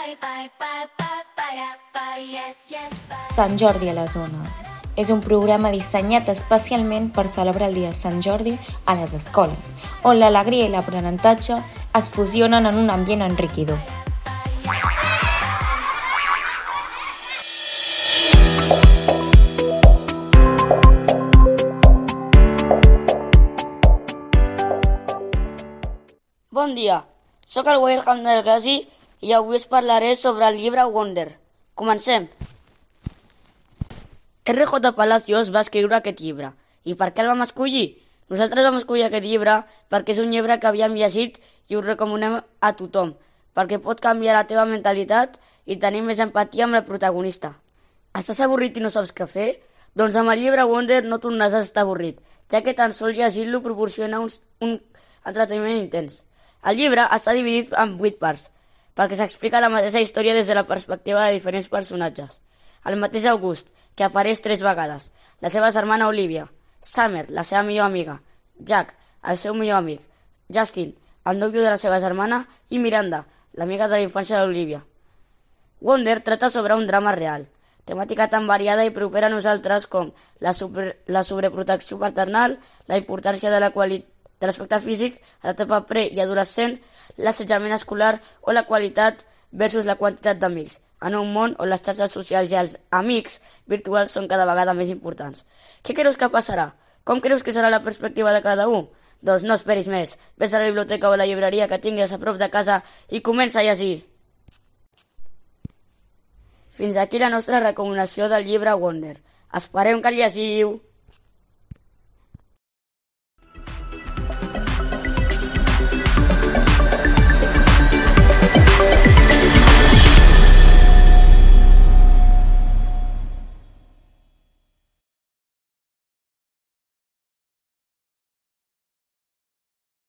Sant Jordi a les Ones és un programa dissenyat especialment per celebrar el dia de Sant Jordi a les escoles, on l'alegria i l'aprenentatge es fusionen en un ambient enriquidor. Bon dia, soc el Wilhelm del Gassi i avui us parlaré sobre el llibre Wonder. Comencem! R.J. Palacios va escriure aquest llibre. I per què el vam escollir? Nosaltres vam escollir aquest llibre perquè és un llibre que havíem llegit i ho recomanem a tothom, perquè pot canviar la teva mentalitat i tenir més empatia amb el protagonista. Estàs avorrit i no saps què fer? Doncs amb el llibre Wonder no tornaràs a estar avorrit, ja que tan sols llegir-lo proporciona un entreteniment intens. El llibre està dividit en 8 parts, perquè s'explica la mateixa història des de la perspectiva de diferents personatges. El mateix August, que apareix 3 vegades, la seva germana Olivia, Summer, la seva millor amiga, Jack, el seu millor amic, Justin, el nòvio de la seva germana, i Miranda, l'amiga de la infància d'Olivia. Wonder tracta sobre un drama real, temàtica tan variada i propera a nosaltres com la sobreprotecció paternal, la importància de l'aspecte físic a l'etapa pre i adolescent, l'assetjament escolar o la qualitat versus la quantitat d'amics, en un món on les xarxes socials i els amics virtuals són cada vegada més importants. Què creus que passarà? Com creus que serà la perspectiva de cada un? Doncs no esperis més. Ves a la biblioteca o a la llibreria que tinguis a prop de casa i comença a llegir. Fins aquí la nostra recomanació del llibre Wonder. Esperem que el llegiu!